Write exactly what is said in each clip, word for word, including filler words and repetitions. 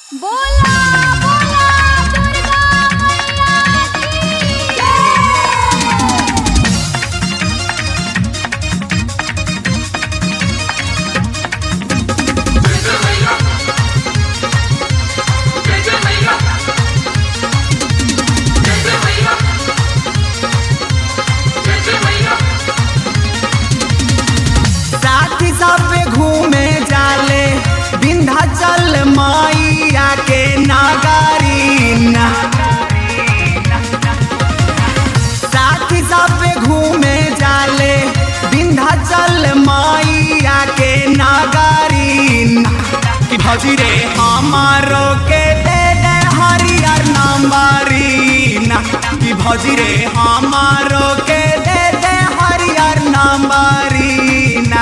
बोला बोला दुर्गा मैया साथी सब घूमे जाले विंध्याचल मैया के नगरीना। साथी सब घूमे जाले विंध्याचल मैया के नगरीना। कि भौजी रे हमारो के दे दे हरियर नंबरीना। कि भौजी रे हमारो के दे दे हरियर नंबरीना।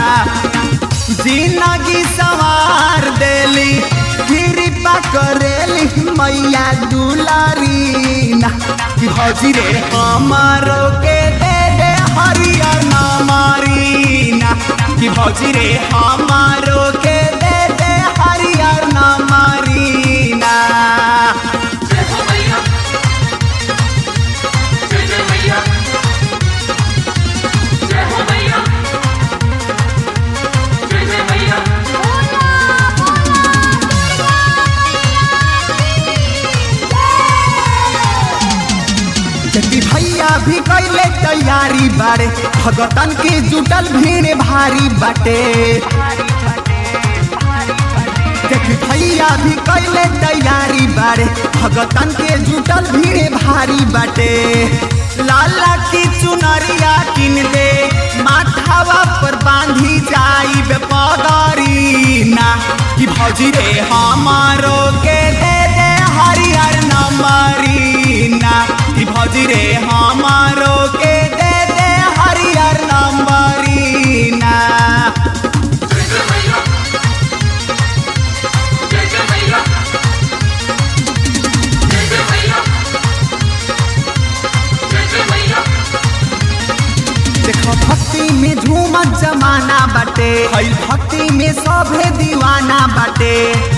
जिंदगी सवार देली कृपा करेली मैया दुलारीना। कि भौजी रे हमारो के दे दे हरियर नंबरीना। कि भौजी रे हमारो के दे दे हरियर नंबरीना। जय हो मैया, जय जय मैया, जय हो मैया, जय जय मैया। जति भैया भी कैले तैयारी बारे भगतन के जुटल भीड़ भारी बाटे। जति भैया भी कैले तैयारी बारे भगतन के जुटल भीड़ भारी बाटे। लाला की चुनरिया किन दे माथावा पर बांधी जाई पगरीना। कि भौजी रे हमारो के दे दे हरियर नंबरीना। कि भौजी रे हमारो के दे दे हरियर नंबरीना। जय जय मैया, जय जय मैया, जय जय मैया, जय जय मैया। देखो भक्ति में झूमत जमाना बाटे। हई भक्ति में सभे दीवाना बाटे।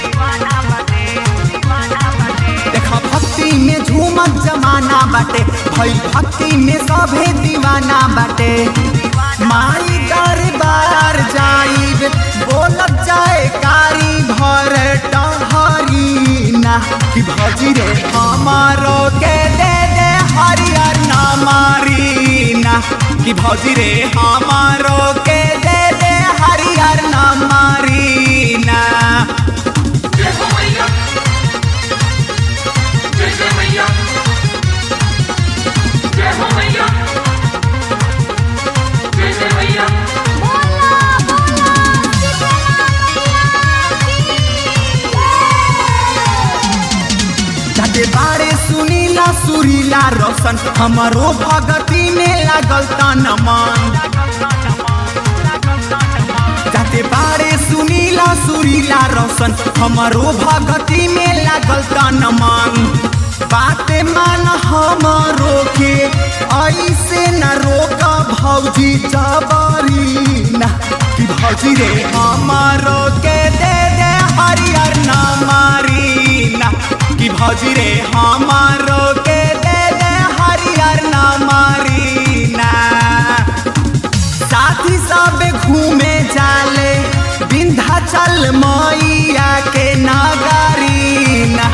देखो भक्ति में झूमत जमाना बाटे। हई भक्ति में सभे दीवाना बाटे। माई दरबार जाइब बोलत जाए कारी भर टहरीना। कि भौजी रे हमारो के दे दे हरियर नंबरीना। कि भौजी रे हमारो के दे दे हरियर नंबरीना। जय हो मैया, जय जय मैया, जय हो मैया, जय जय मैया। बोला बोला जाते बारे सुनीला सुरीला रोशन हमारो भगती में लागल तन मन। जाते बारे सुनीला सुरीला रोशन हमारो भगती में लागल तन मन। बाते मान हमारो के ऐसे न रोक भौजी जबरीना। कि भौजी रे हमारो के दे दे हरियर नंबरीना। कि भौजी रे हमारो के दे दे हरियर नंबरीना। साथी सब घूमे जाले विंध्याचल मैया के नगरीना।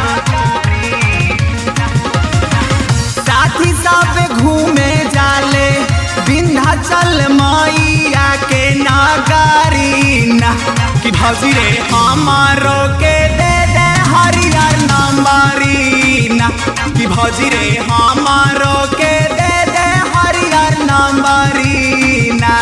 साथी सब घूमे जाले विंध्याचल मैया के नगरीना। कि भौजी रे हमारो के दे दे हरियर नंबरीना। कि भौजी रे हमारो के दे दे हरियर नंबरीना।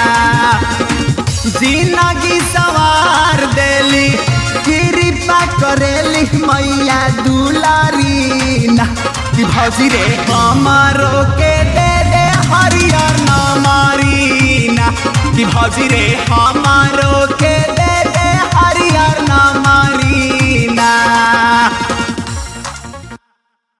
जिंदगी सवार देली कृपा करेली मैया दुलारीना। कि भौजी रे हमारो के दे दे हरियर नंबरीना। कि भौजी रे हमारो